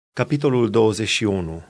Capitolul 21.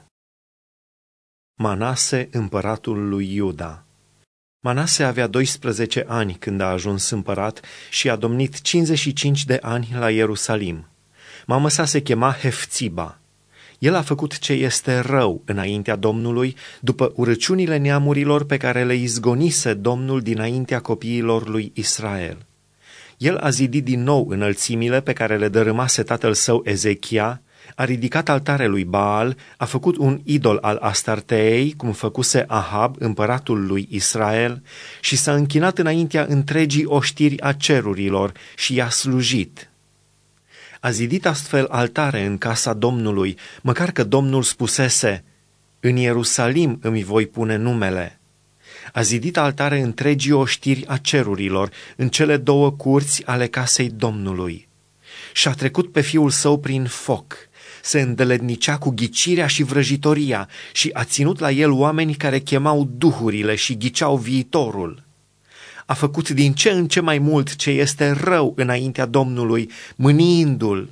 Manase, împăratul lui Iuda. Manase avea 12 ani când a ajuns împărat și a domnit 55 de ani la Ierusalim. Mama sa se chema Hefțiba. El a făcut ce este rău înaintea Domnului, după urăciunile neamurilor pe care le izgonise Domnul dinaintea copiilor lui Israel. El a zidit din nou înălțimile pe care le dărâmase tatăl său Ezechia, a ridicat altare lui Baal, a făcut un idol al Astarteei, cum făcuse Ahab, împăratul lui Israel, și s-a închinat înaintea întregii oștiri a cerurilor și i-a slujit. A zidit astfel altare în casa Domnului, măcar că Domnul spusese: în Ierusalim îmi voi pune numele. A zidit altare întregii oștiri a cerurilor, în cele două curți ale casei Domnului. Și-a trecut pe fiul său prin foc, se îndeletnicea cu ghicirea și vrăjitoria și a ținut la el oameni care chemau duhurile și ghiceau viitorul. A făcut din ce în ce mai mult ce este rău înaintea Domnului, mâniindu-l.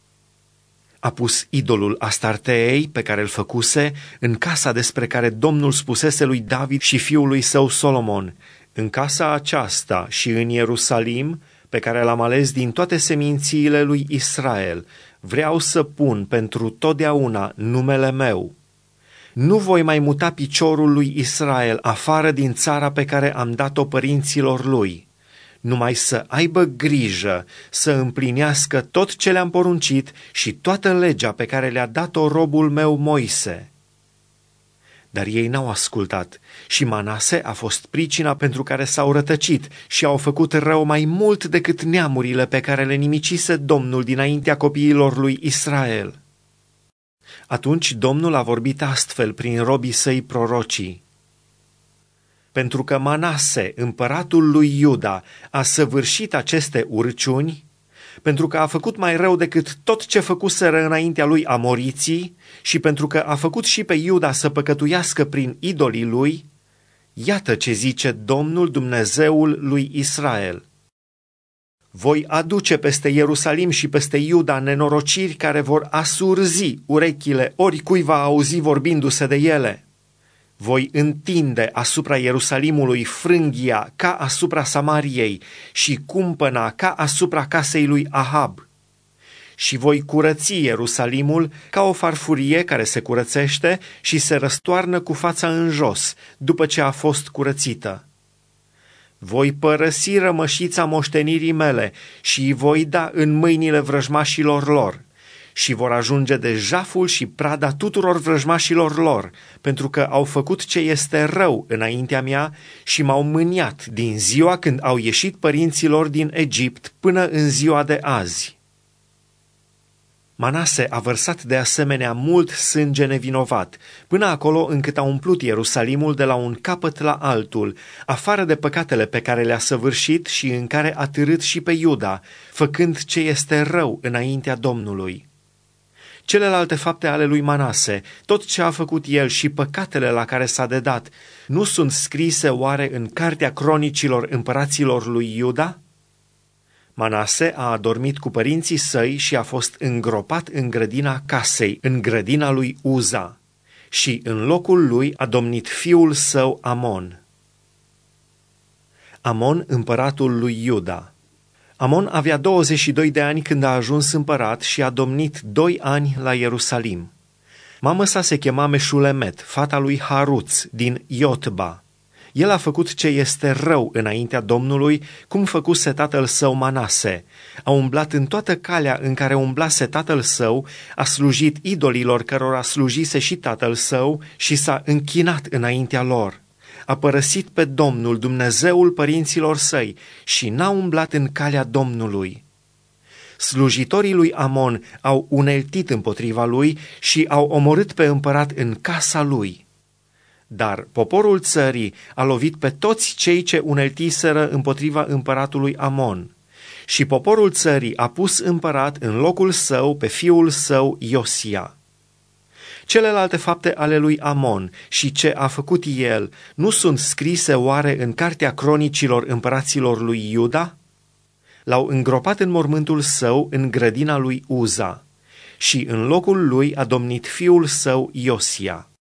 A pus idolul Astarteei, pe care îl făcuse, în casa despre care Domnul spusese lui David și fiului său Solomon: în casa aceasta și în Ierusalim, pe care l-am ales din toate semințiile lui Israel, vreau să pun pentru totdeauna numele meu. Nu voi mai muta piciorul lui Israel afară din țara pe care am dat-o părinților lui, numai să aibă grijă să împlinească tot ce le-am poruncit și toată legea pe care le-a dat-o robul meu Moise. Dar ei n-au ascultat și Manase a fost pricina pentru care s-au rătăcit și au făcut rău mai mult decât neamurile pe care le nimicise Domnul dinaintea copiilor lui Israel. Atunci Domnul a vorbit astfel prin robii săi prorocii: pentru că Manase, împăratul lui Iuda, a săvârșit aceste urciuni, pentru că a făcut mai rău decât tot ce făcuseră înaintea lui amoriții și pentru că a făcut și pe Iuda să păcătuiască prin idolii lui, iată ce zice Domnul, Dumnezeul lui Israel: voi aduce peste Ierusalim și peste Iuda nenorociri care vor asurzi urechile oricui va auzi vorbindu-se de ele. Voi întinde asupra Ierusalimului frânghia ca asupra Samariei și cumpăna ca asupra casei lui Ahab. Și voi curăți Ierusalimul ca o farfurie care se curățește și se răstoarnă cu fața în jos după ce a fost curățită. Voi părăsi rămășița moștenirii mele și îi voi da în mâinile vrăjmașilor lor și vor ajunge de jaful și prada tuturor vrăjmașilor lor, pentru că au făcut ce este rău înaintea mea și m-au mâniat din ziua când au ieșit părinților din Egipt până în ziua de azi. Manase a vărsat de asemenea mult sânge nevinovat, până acolo încât a umplut Ierusalimul de la un capăt la altul, afară de păcatele pe care le-a săvârșit și în care a târât și pe Iuda, făcând ce este rău înaintea Domnului. Celelalte fapte ale lui Manase, tot ce a făcut el și păcatele la care s-a dedat, nu sunt scrise oare în cartea cronicilor împăraților lui Iuda? Manase a adormit cu părinții săi și a fost îngropat în grădina casei, în grădina lui Uza, și în locul lui a domnit fiul său Amon. Amon, împăratul lui Iuda. Amon avea 22 de ani când a ajuns împărat și a domnit 2 ani la Ierusalim. Mama sa se chema Meșulemet, fata lui Haruț, din Iotba. El a făcut ce este rău înaintea Domnului, cum făcuse tatăl său Manase. A umblat în toată calea în care umblase tatăl său, a slujit idolilor cărora slujise și tatăl său și s-a închinat înaintea lor. A părăsit pe Domnul, Dumnezeul părinților săi, și n-a umblat în calea Domnului. Slujitorii lui Amon au uneltit împotriva lui și au omorât pe împărat în casa lui. Dar poporul țării a lovit pe toți cei ce uneltiseră împotriva împăratului Amon. Și poporul țării a pus împărat în locul său pe fiul său Iosia. Celelalte fapte ale lui Amon și ce a făcut el nu sunt scrise oare în cartea cronicilor împăraților lui Iuda? L-au îngropat în mormântul său în grădina lui Uza. și în locul lui a domnit fiul său Iosia.